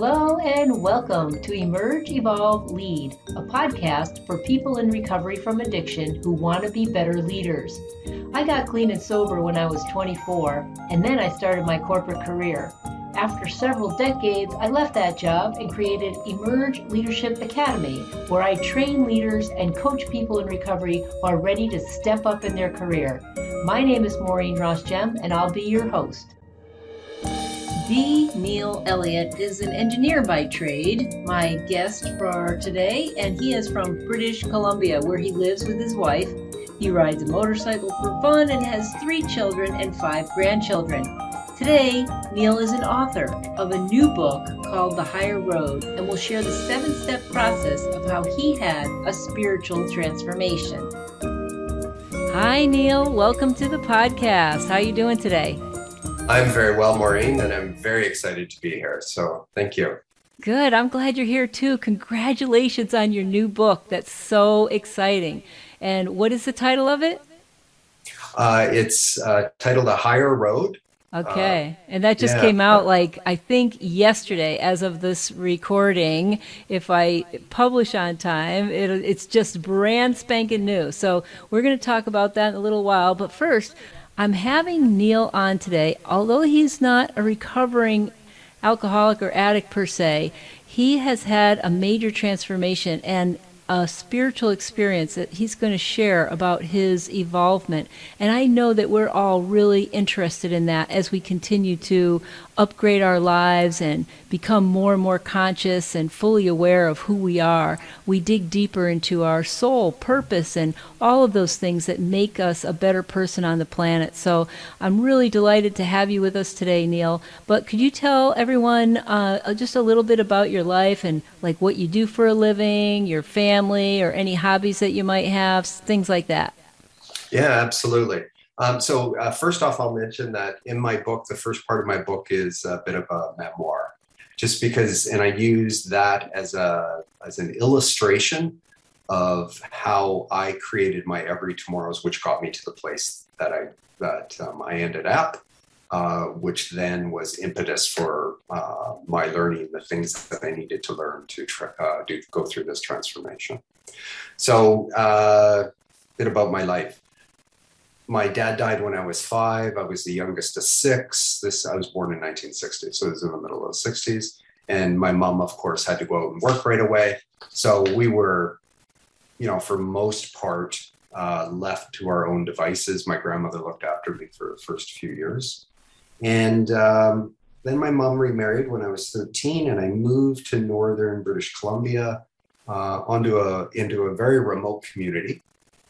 Hello and welcome to Emerge, Evolve, Lead, a podcast for people in recovery from addiction who want to be better leaders. I got clean and sober when I was 24, and then I started my corporate career. After several decades, I left that job and created Emerge Leadership Academy, where I train leaders and coach people in recovery who are ready to step up in their career. My name is Maureen Ross-Jem, and I'll be your host. Neil Elliott is an engineer by trade, my guest for today, and he is from British Columbia, where he lives with his wife. He rides a motorcycle for fun and has 3 children and 5 grandchildren. Today, Neil is an author of a new book called The Higher Road and will share the 7-step process of how he had a spiritual transformation. Hi, Neil. Welcome to the podcast. How are you doing today? I'm very well, Maureen, and I'm very excited to be here. So thank you. Good. I'm glad you're here too. Congratulations on your new book. That's so exciting. And what is the title of it? It's titled The Higher Road. Okay. And that just came out I think yesterday as of this recording. If I publish on time, it's just brand spanking new. So we're going to talk about that in a little while. But first, I'm having Neil on today. Although he's not a recovering alcoholic or addict per se, he has had a major transformation and a spiritual experience that he's going to share about his evolvement. And I know that we're all really interested in that as we continue to upgrade our lives and become more and more conscious and fully aware of who we are. We dig deeper into our soul, purpose, and all of those things that make us a better person on the planet. So I'm really delighted to have you with us today, Neil. But could you tell everyone just a little bit about your life and like what you do for a living, your family, or any hobbies that you might have, things like that? Yeah, absolutely. So first off, I'll mention that in my book, the first part of my book is a bit of a memoir, just because, and I use that as an illustration of how I created my every tomorrows, which got me to the place that I ended up, which then was impetus for my learning the things that I needed to learn to go through this transformation. So a bit about my life. My dad died when I was 5. I was the youngest of 6. I was born in 1960, so it was in the middle of the 60s. And my mom, of course, had to go out and work right away. So we were, for most part, left to our own devices. My grandmother looked after me for the first few years. And then my mom remarried when I was 13, and I moved to northern British Columbia into a very remote community.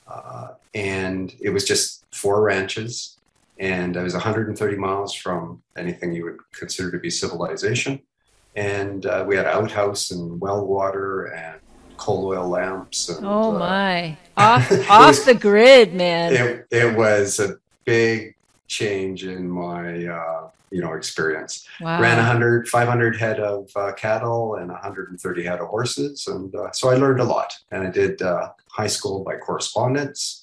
And it was just 4 ranches, and I was 130 miles from anything you would consider to be civilization. And we had outhouse and well water and coal oil lamps. And, oh my! Off the grid, man. It was a big change in my experience. Wow. Ran 500 head of cattle and 130 head of horses, and so I learned a lot. And I did high school by correspondence.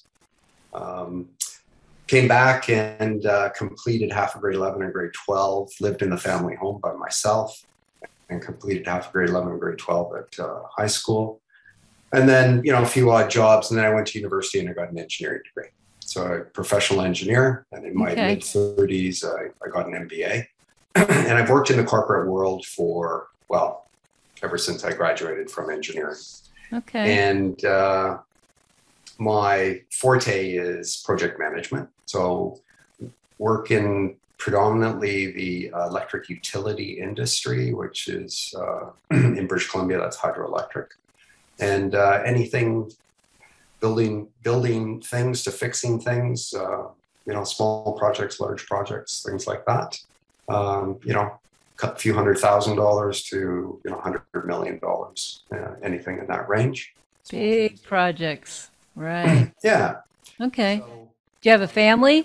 Came back and completed half of grade 11 and grade 12, lived in the family home by myself, and completed half of grade 11 and grade 12 at high school. And then, a few odd jobs. And then I went to university and I got an engineering degree. So I'm a professional engineer. And in my mid-30s, I got an MBA. And I've worked in the corporate world ever since I graduated from engineering. Okay. And my forte is project management. So work in predominantly the electric utility industry, which is in British Columbia, that's hydroelectric. And anything building things to fixing things, small projects, large projects, things like that. A few $100,000 to $100 million, anything in that range. Big projects. Right. Yeah. Okay. Do you have a family?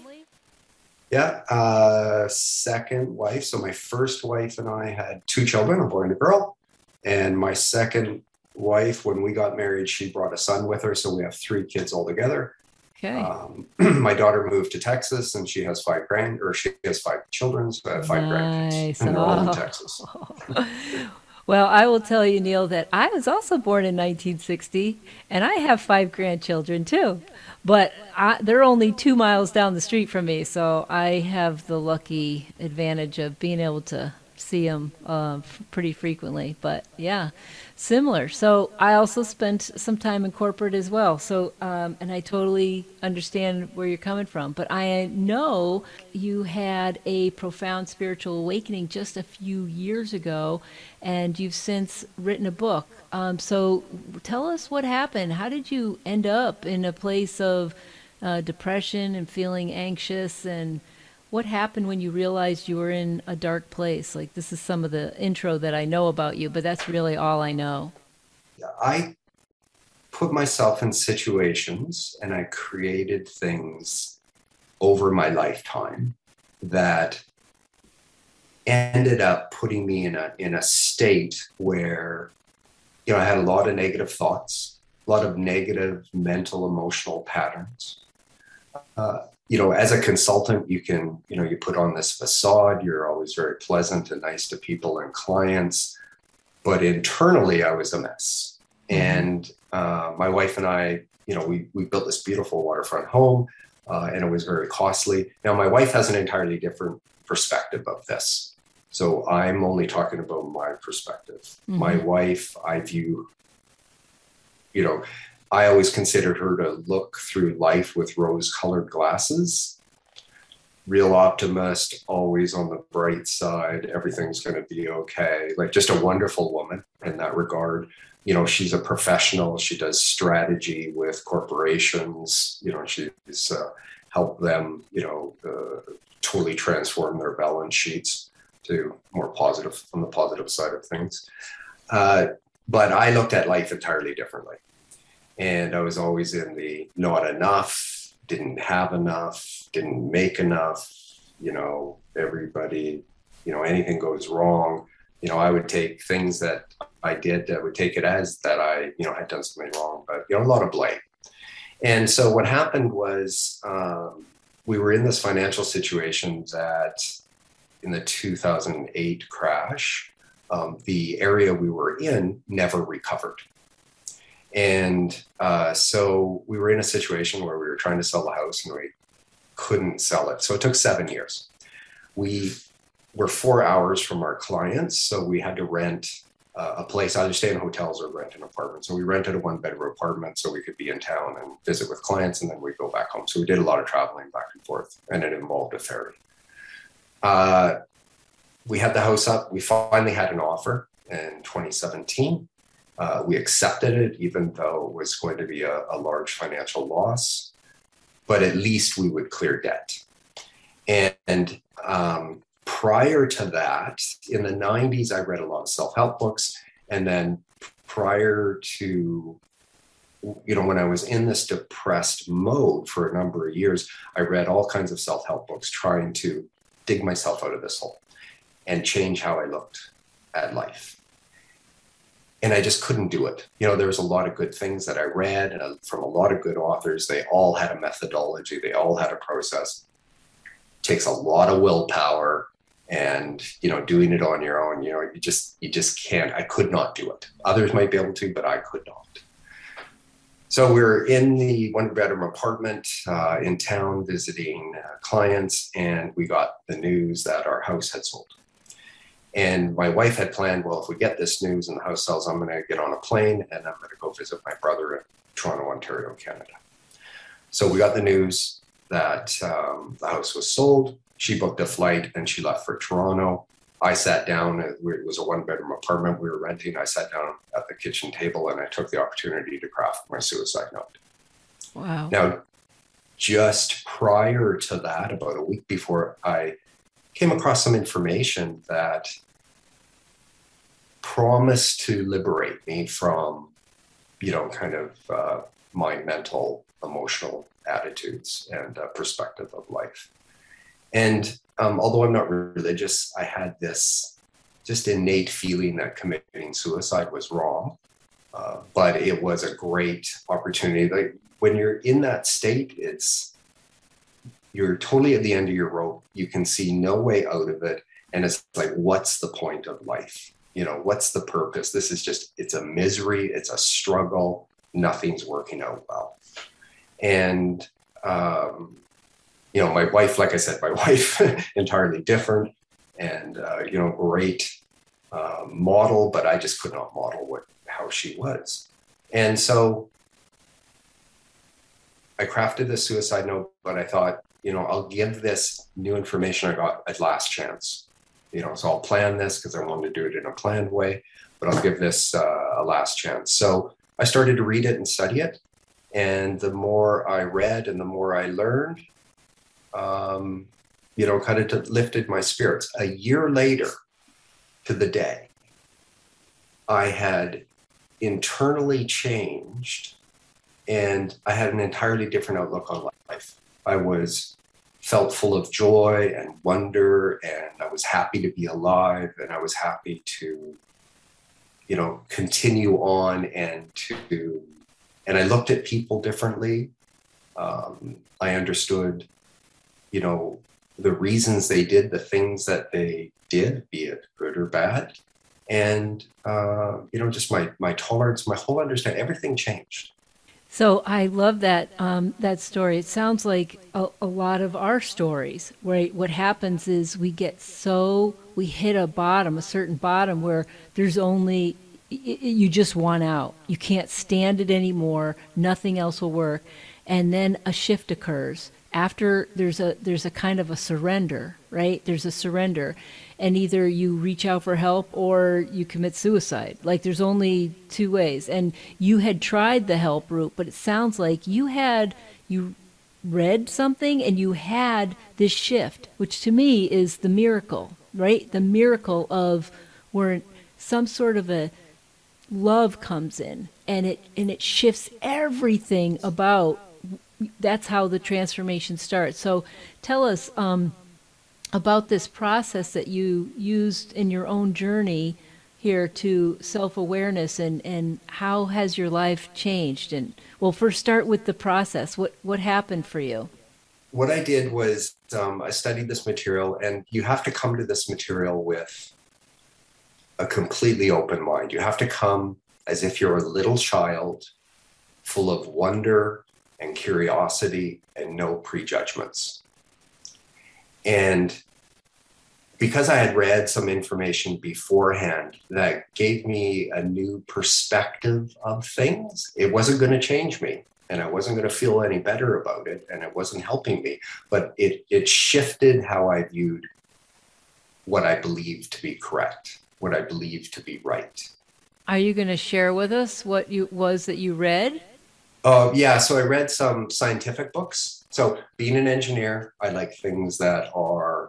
Yeah. Second wife. So my first wife and I had 2 children, a boy and a girl. And my second wife, when we got married, she brought a son with her. So we have 3 kids altogether. Okay. My daughter moved to Texas, and she has 5 children. So I have 5 grandkids, and they're all in Texas. Well, I will tell you, Neil, that I was also born in 1960, and I have five grandchildren too. But they're only 2 miles down the street from me, so I have the lucky advantage of being able to see them pretty frequently. But yeah, similar. So I also spent some time in corporate as well. So, and I totally understand where you're coming from. But I know you had a profound spiritual awakening just a few years ago, and you've since written a book. So tell us what happened. How did you end up in a place of depression and feeling anxious, and what happened when you realized you were in a dark place? Like, this is some of the intro that I know about you, but that's really all I know. I put myself in situations and I created things over my lifetime that ended up putting me in a state where, I had a lot of negative thoughts, a lot of negative mental, emotional patterns. As a consultant, you put on this facade, you're always very pleasant and nice to people and clients, but internally I was a mess. And my wife and I, we built this beautiful waterfront home, and it was very costly. Now, my wife has an entirely different perspective of this. So I'm only talking about my perspective. Mm-hmm. My wife, I view, I always considered her to look through life with rose-colored glasses. Real optimist, always on the bright side. Everything's going to be okay. Like, just a wonderful woman in that regard. She's a professional. She does strategy with corporations. She's helped them, totally transform their balance sheets to more positive, on the positive side of things. But I looked at life entirely differently. And I was always in the not enough, didn't have enough, didn't make enough, everybody, anything goes wrong. I would take things that I did, I would take it as that I, had done something wrong, but, a lot of blame. And so what happened was we were in this financial situation that in the 2008 crash, the area we were in never recovered. And so we were in a situation where we were trying to sell the house and we couldn't sell it. So it took 7 years. We were 4 hours from our clients, so we had to rent a place, either stay in hotels or rent an apartment. So we rented a 1-bedroom apartment so we could be in town and visit with clients, and then we'd go back home. So we did a lot of traveling back and forth, and it involved a ferry. We had the house up. We finally had an offer in 2017. We accepted it, even though it was going to be a large financial loss, but at least we would clear debt. And prior to that, in the 90s, I read a lot of self-help books. And then prior to, when I was in this depressed mode for a number of years, I read all kinds of self-help books trying to dig myself out of this hole and change how I looked at life. And I just couldn't do it. There was a lot of good things that I read from a lot of good authors. They all had a methodology. They all had a process. It takes a lot of willpower, and, doing it on your own, you just can't. I could not do it. Others might be able to, but I could not. So we were in the 1-bedroom apartment in town visiting clients, and we got the news that our house had sold. And my wife had planned, well, if we get this news and the house sells, I'm going to get on a plane and I'm going to go visit my brother in Toronto, Ontario, Canada. So we got the news that the house was sold. She booked a flight and she left for Toronto. I sat down. It was a 1-bedroom apartment we were renting. I sat down at the kitchen table and I took the opportunity to craft my suicide note. Wow. Now, just prior to that, about a week before, I came across some information that promised to liberate me from, my mental, emotional attitudes and perspective of life. And although I'm not religious, I had this just innate feeling that committing suicide was wrong. But it was a great opportunity. Like, when you're in that state, you're totally at the end of your rope. You can see no way out of it. And it's like, what's the point of life? what's the purpose? This is just, it's a misery. It's a struggle. Nothing's working out well. And, my wife, like I said, entirely different and, great model, but I just could not model how she was. And so I crafted this suicide note, but I thought, I'll give this new information I got a last chance. So I'll plan this because I wanted to do it in a planned way, but I'll give this a last chance. So I started to read it and study it. And the more I read and the more I learned, kind of lifted my spirits. A year later to the day, I had internally changed and I had an entirely different outlook on life. I felt full of joy and wonder, and I was happy to be alive, and I was happy to, continue on and I looked at people differently. I understood, the reasons they did the things that they did, be it good or bad. And, just my tolerance, my whole understanding, everything changed. So I love that that story. It sounds like a lot of our stories, right? What happens is we hit a certain bottom where there's only, you just want out. You can't stand it anymore. Nothing else will work. And then a shift occurs. After there's a kind of a surrender, right? There's a surrender. And either you reach out for help or you commit suicide. Like there's only two ways. And you had tried the help route, but it sounds like you read something and you had this shift, which to me is the miracle, right? The miracle of where some sort of a love comes in and it shifts everything about. That's how the transformation starts. So tell us about this process that you used in your own journey here to self-awareness, and how has your life changed? And well, first start with the process. What happened for you? What I did was I studied this material, and you have to come to this material with a completely open mind. You have to come as if you're a little child, full of wonder and curiosity and no prejudgments. And because I had read some information beforehand that gave me a new perspective of things, it wasn't going to change me and I wasn't going to feel any better about it and it wasn't helping me, but it shifted how I viewed what I believed to be correct, what I believed to be right. Are you going to share with us what was that you read? Yeah, so I read some scientific books. So being an engineer, I like things that are,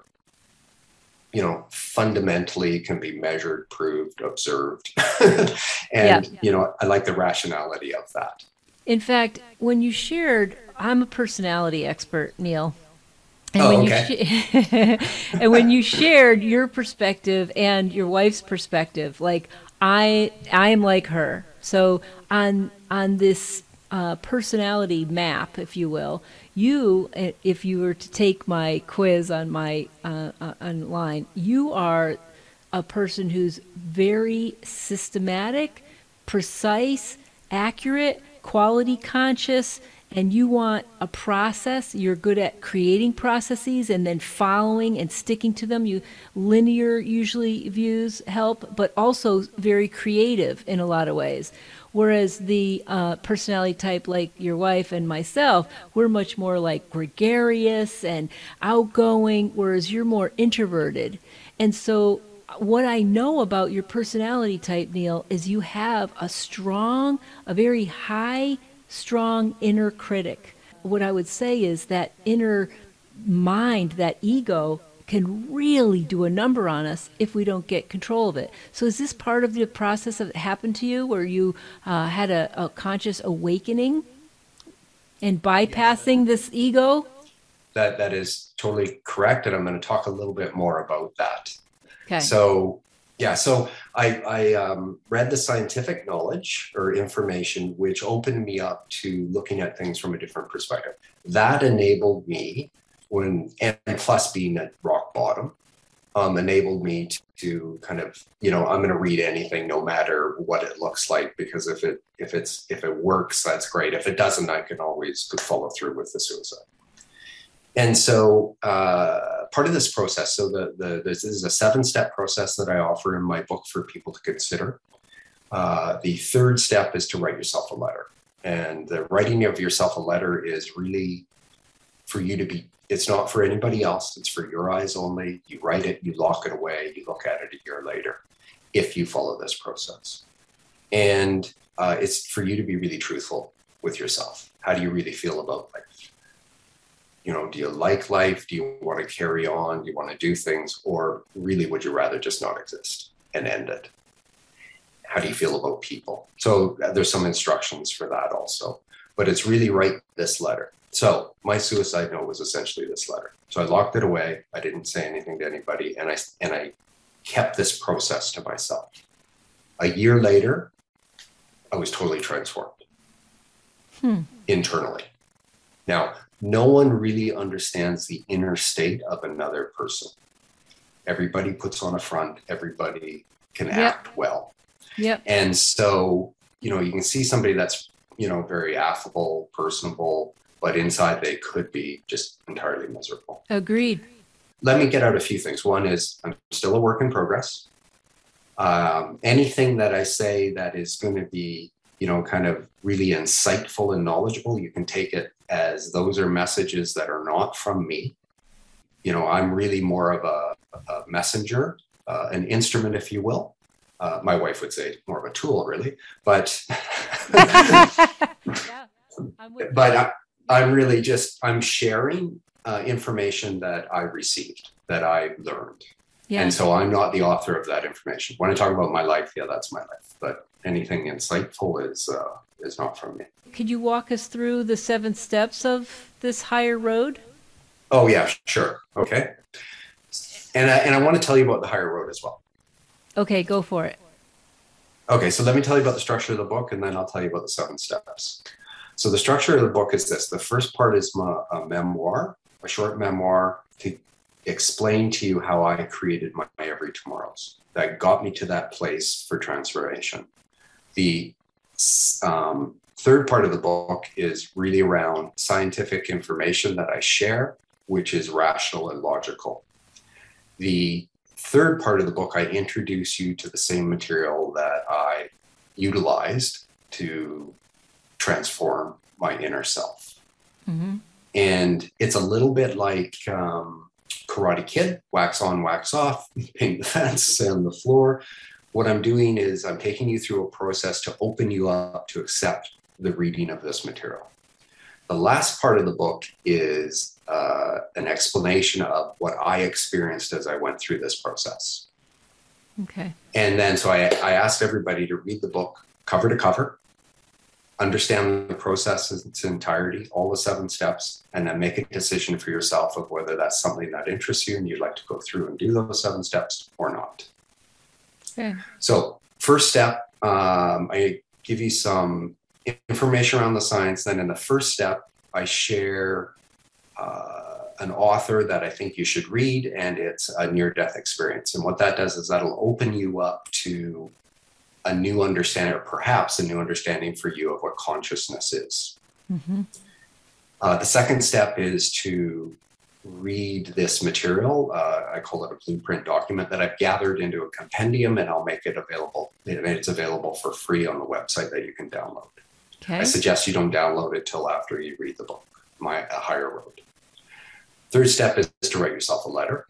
fundamentally can be measured, proved, observed. And, I like the rationality of that. In fact, when you shared, I'm a personality expert, Neil. And okay. And when you shared your perspective and your wife's perspective, like I'm like her. So on this personality map, if you will, if you were to take my quiz on my online, you are a person who's very systematic, precise, accurate, quality conscious, and you want a process. You're good at creating processes and then following and sticking to them. Linear usually views help, but also very creative in a lot of ways. Whereas the personality type like your wife and myself, we're much more like gregarious and outgoing, whereas you're more introverted. And so what I know about your personality type, Neil, is you have a very high, strong inner critic. What I would say is that inner mind, that ego, can really do a number on us if we don't get control of it. So is this part of the process that happened to you where you had a conscious awakening and bypassing this ego? That is totally correct. And I'm going to talk a little bit more about that. Okay. So I read the scientific knowledge or information, which opened me up to looking at things from a different perspective. That enabled me and plus being at rock bottom, enabled me to kind of, I'm going to read anything, no matter what it looks like, because if it works, that's great. If it doesn't, I can always follow through with the suicide. And so part of this process, so this is a 7-step process that I offer in my book for people to consider. The third step is to write yourself a letter. And the writing of yourself a letter is really for you to be, it's not for anybody else. It's for your eyes only. You write it, you lock it away, you look at it a year later, if you follow this process. And it's for you to be really truthful with yourself. How do you really feel about life? Do you like life? Do you want to carry on? Do you want to do things? Or really, would you rather just not exist and end it? How do you feel about people? So there's some instructions for that also. But it's really write this letter. So my suicide note was essentially this letter. So I locked it away. I didn't say anything to anybody. And I kept this process to myself. A year later, I was totally transformed internally. Now, no one really understands the inner state of another person. Everybody puts on a front. Everybody can act well. Yep. And so, you can see somebody that's, very affable, personable, but inside they could be just entirely miserable. Agreed. Let me get out a few things. One is I'm still a work in progress. Anything that I say that is going to be, kind of really insightful and knowledgeable, you can take it as those are messages that are not from me. I'm really more of a messenger, an instrument, if you will. My wife would say more of a tool, really, but I'm really I'm sharing information that I received, that I learned. Yeah. And so I'm not the author of that information. When I talk about my life, that's my life. But anything insightful is not from me. Could you walk us through the 7 steps of this higher road? Oh, yeah, sure. Okay. And I want to tell you about the higher road as well. Okay, go for it. Okay, so let me tell you about the structure of the book, and then I'll tell you about the 7 steps. So the structure of the book is this. The first part is a memoir, a short memoir to explain to you how I created my every tomorrows. That got me to that place for transformation. The third part of the book is really around scientific information that I share, which is rational and logical. The third part of the book, I introduce you to the same material that I utilized to transform my inner self. Mm-hmm. And it's a little bit like Karate Kid, wax on, wax off, paint the fence and the floor. What I'm doing is I'm taking you through a process to open you up to accept the reading of this material. The last part of the book is an explanation of what I experienced as I went through this process. Okay. And then so I asked everybody to read the book cover to cover, understand the process in its entirety, all the 7 steps, and then make a decision for yourself of whether that's something that interests you and you'd like to go through and do those 7 steps or not. Okay. So first step, I give you some information around the science. Then in the first step, I share an author that I think you should read, and it's a near-death experience. And what that does is that'll open you up to a new understanding, or perhaps a new understanding for you of what consciousness is. Mm-hmm. The second step is to read this material. I call it a blueprint document that I've gathered into a compendium, and I'll make it available. It's available for free on the website that you can download. Okay. I suggest you don't download it till after you read the book, A Higher Road. Third step is to write yourself a letter.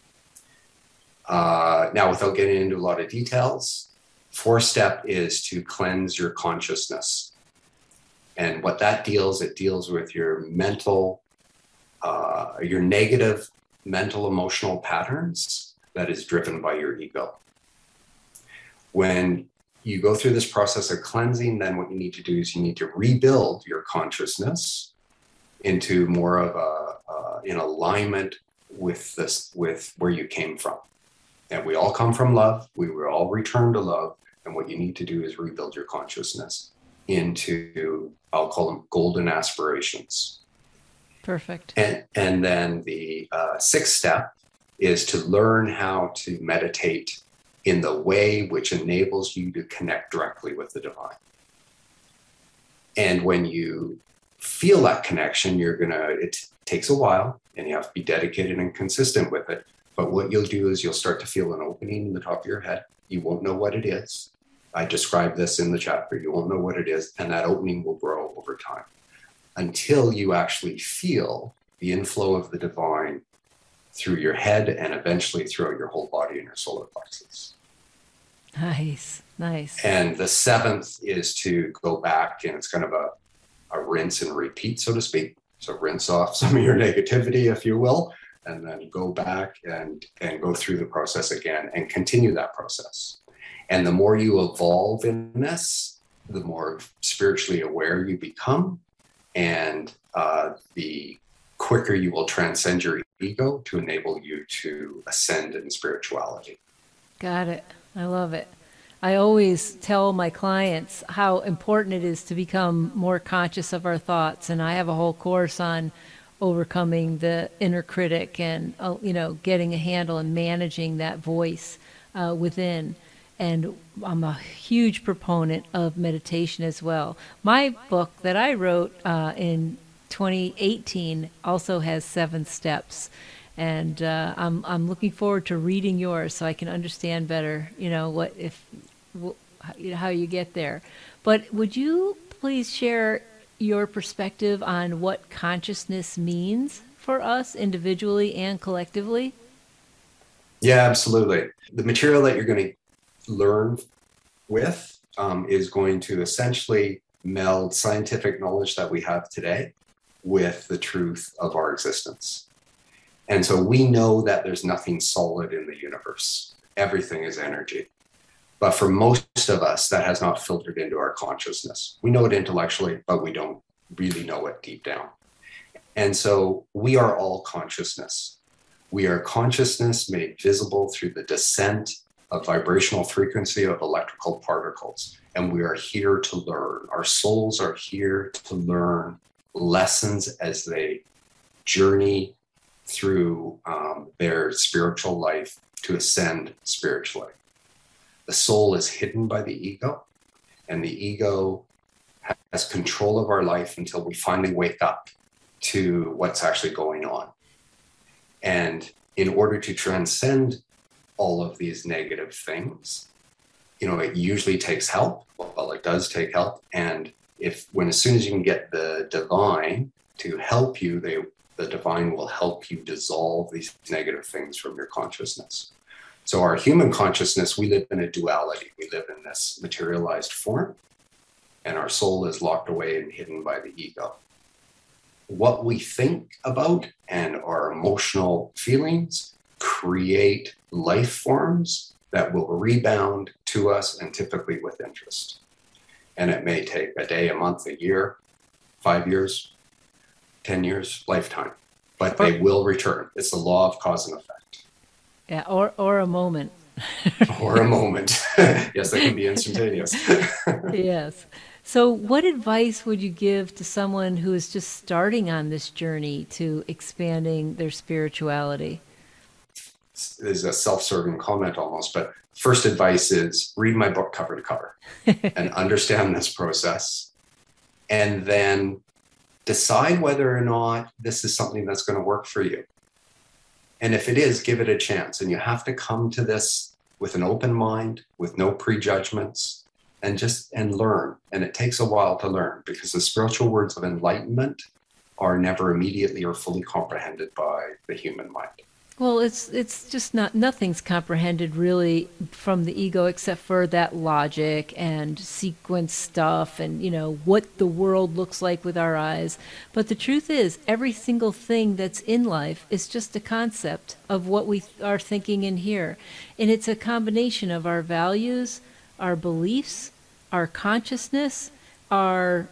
Now, without getting into a lot of details, fourth step is to cleanse your consciousness. And what that deals with your mental, your negative mental emotional patterns that is driven by your ego. When you go through this process of cleansing, then what you need to do is you need to rebuild your consciousness into more of in alignment with where you came from. And we all come from love. We were all returned to love. And what you need to do is rebuild your consciousness into, I'll call them golden aspirations. Perfect. And then the 6th step is to learn how to meditate in the way which enables you to connect directly with the divine. And when you feel that connection, it takes a while and you have to be dedicated and consistent with it. But what you'll do is you'll start to feel an opening in the top of your head. You won't know what it is. I describe this in the chapter. You won't know what it is. And that opening will grow over time until you actually feel the inflow of the divine through your head and eventually throughout your whole body and your solar plexus. Nice, nice. And the seventh is to go back, and it's kind of a rinse and repeat, so to speak. So rinse off some of your negativity, if you will, and then go back and go through the process again and continue that process. And the more you evolve in this, the more spiritually aware you become, and the quicker you will transcend your ego to enable you to ascend in spirituality. Got it. I love it. I always tell my clients how important it is to become more conscious of our thoughts. And I have a whole course on overcoming the inner critic and, getting a handle and managing that voice within. And I'm a huge proponent of meditation as well. My book that I wrote in 2018 also has 7 steps. And I'm looking forward to reading yours so I can understand better, how you get there. But would you please share your perspective on what consciousness means for us individually and collectively? Yeah, absolutely. The material that you're going to learn with is going to essentially meld scientific knowledge that we have today with the truth of our existence. And so we know that there's nothing solid in the universe. Everything is energy. But for most of us, that has not filtered into our consciousness. We know it intellectually, but we don't really know it deep down. And so we are all consciousness. We are consciousness made visible through the descent of vibrational frequency of electrical particles. And we are here to learn. Our souls are here to learn lessons as they journey through their spiritual life to ascend spiritually. The soul is hidden by the ego, and the ego has control of our life until we finally wake up to what's actually going on. And in order to transcend all of these negative things, it usually takes help. Well, it does take help. And as soon as you can get the divine to help you, the divine will help you dissolve these negative things from your consciousness. So our human consciousness, we live in a duality. We live in this materialized form, and our soul is locked away and hidden by the ego. What we think about and our emotional feelings create life forms that will rebound to us, and typically with interest. And it may take a day, a month, a year, 5 years, 10 years, lifetime, but they will return. It's the law of cause and effect. Yeah, or a moment. Or a moment. Yes, they can be instantaneous. Yes. So what advice would you give to someone who is just starting on this journey to expanding their spirituality? Is a self-serving comment almost, but first advice is read my book cover to cover and understand this process, and then decide whether or not this is something that's going to work for you. And if it is, give it a chance. And you have to come to this with an open mind, with no prejudgments, and learn. And it takes a while to learn, because the spiritual words of enlightenment are never immediately or fully comprehended by the human mind. Well, it's just nothing's comprehended really from the ego except for that logic and sequence stuff and, what the world looks like with our eyes. But the truth is, every single thing that's in life is just a concept of what we are thinking in here. And it's a combination of our values, our beliefs, our consciousness, our,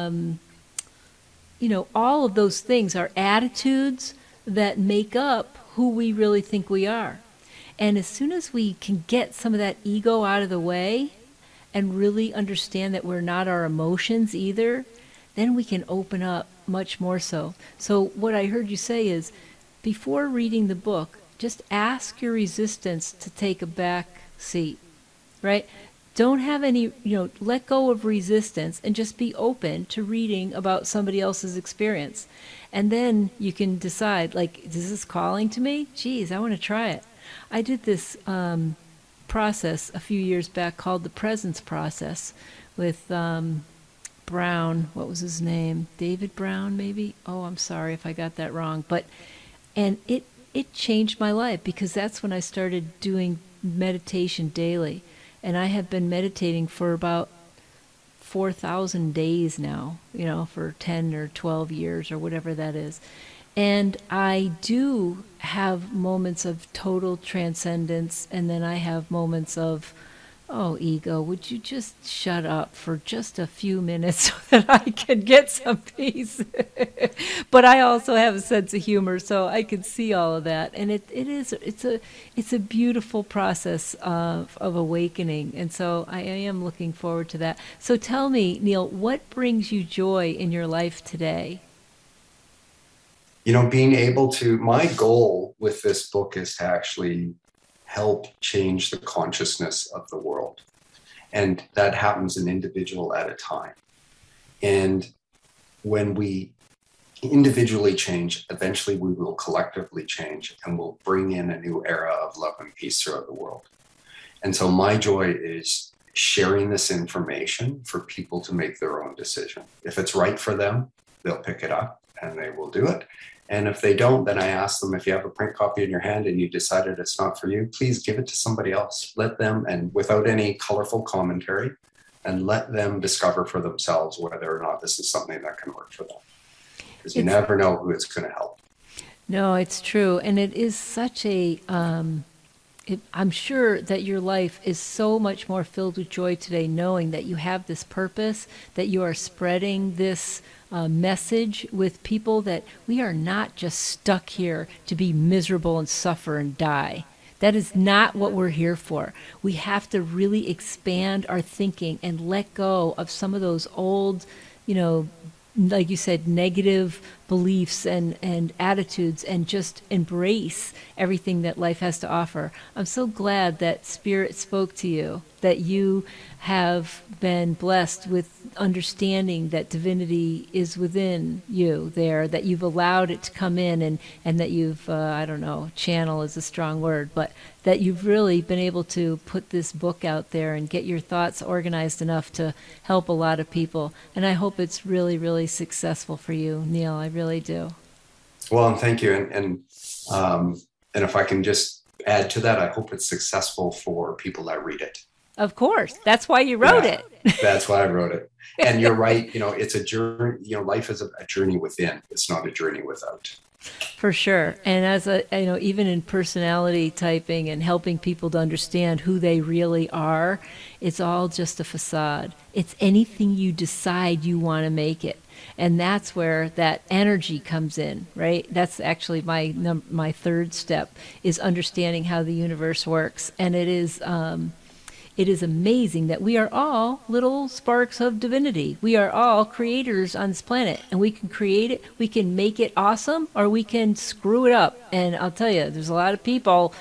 all of those things, our attitudes that make up who we really think we are. And as soon as we can get some of that ego out of the way and really understand that we're not our emotions either, then we can open up much more so. So what I heard you say is, before reading the book, just ask your resistance to take a back seat, right? Don't have any, let go of resistance and just be open to reading about somebody else's experience. And then you can decide, like, is this calling to me? Geez, I want to try it. I did this process a few years back called the presence process with Brown. What was his name? David Brown, maybe? Oh, I'm sorry if I got that wrong. And it changed my life, because that's when I started doing meditation daily. And I have been meditating for about 4,000 days now, for 10 or 12 years or whatever that is. And I do have moments of total transcendence, and then I have moments of, oh, ego, would you just shut up for just a few minutes so that I can get some peace? But I also have a sense of humor, so I can see all of that. And it's a beautiful process of awakening. And so I am looking forward to that. So tell me, Neil, what brings you joy in your life today? Being able to, my goal with this book is to actually help change the consciousness of the world. And that happens an individual at a time. And when we individually change, eventually we will collectively change, and we'll bring in a new era of love and peace throughout the world. And so my joy is sharing this information for people to make their own decision. If it's right for them, they'll pick it up and they will do it. And if they don't, then I ask them, if you have a print copy in your hand and you decided it's not for you, please give it to somebody else. Let them, and without any colorful commentary, and let them discover for themselves whether or not this is something that can work for them. Because you never know who it's going to help. No, it's true. And it is such a, I'm sure that your life is so much more filled with joy today, knowing that you have this purpose, that you are spreading this message with people, that we are not just stuck here to be miserable and suffer and die. That is not what we're here for. We have to really expand our thinking and let go of some of those old, like you said, negative beliefs and attitudes, and just embrace everything that life has to offer. I'm so glad that Spirit spoke to you, that you have been blessed with understanding that divinity is within you there, that you've allowed it to come in, and that you've, channel is a strong word, but that you've really been able to put this book out there and get your thoughts organized enough to help a lot of people. And I hope it's really, really successful for you, Neil. I really do. Well, and thank you. And if I can just add to that, I hope it's successful for people that read it. Of course. That's why you wrote it. That's why I wrote it. And you're right. It's a journey. Life is a journey within. It's not a journey without. For sure. And as even in personality typing and helping people to understand who they really are, it's all just a facade. It's anything you decide you want to make it. And that's where that energy comes in, right? That's actually my third step, is understanding how the universe works. And it is amazing that we are all little sparks of divinity. We are all creators on this planet, and we can create it, we can make it awesome, or we can screw it up. And I'll tell you, there's a lot of people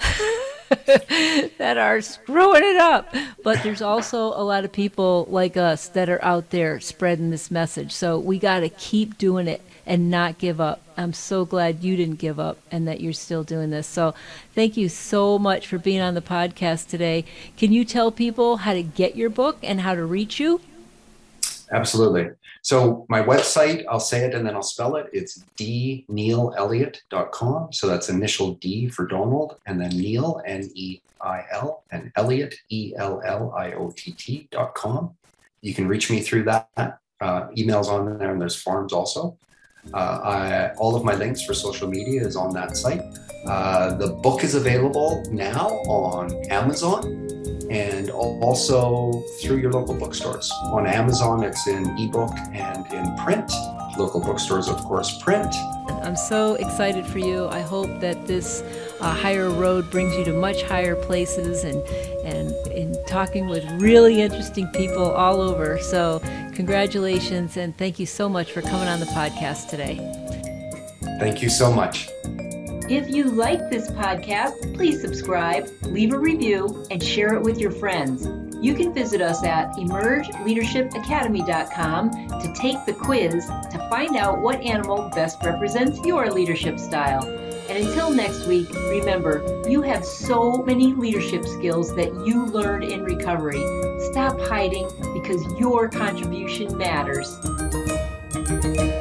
that are screwing it up, but there's also a lot of people like us that are out there spreading this message. So we got to keep doing it and not give up. I'm so glad you didn't give up and that you're still doing this. So thank you so much for being on the podcast today. Can you tell people how to get your book and how to reach you? Absolutely. So my website, I'll say it and then I'll spell it. It's dneilelliott.com. So that's initial D for Donald, and then Neil, Neil, and Elliott, ELLIOTT.com. You can reach me through that. Emails on there, and there's forms also. All of my links for social media is on that site. The book is available now on Amazon, and also through your local bookstores. On Amazon, it's in ebook and in print. Local bookstores, of course, print. I'm so excited for you. I hope that this higher road brings you to much higher places, and in talking with really interesting people all over. So congratulations, and thank you so much for coming on the podcast today. Thank you so much. If you like this podcast, please subscribe, leave a review, and share it with your friends. You can visit us at emergeleadershipacademy.com to take the quiz to find out what animal best represents your leadership style. And until next week, remember, you have so many leadership skills that you learned in recovery. Stop hiding because your contribution matters.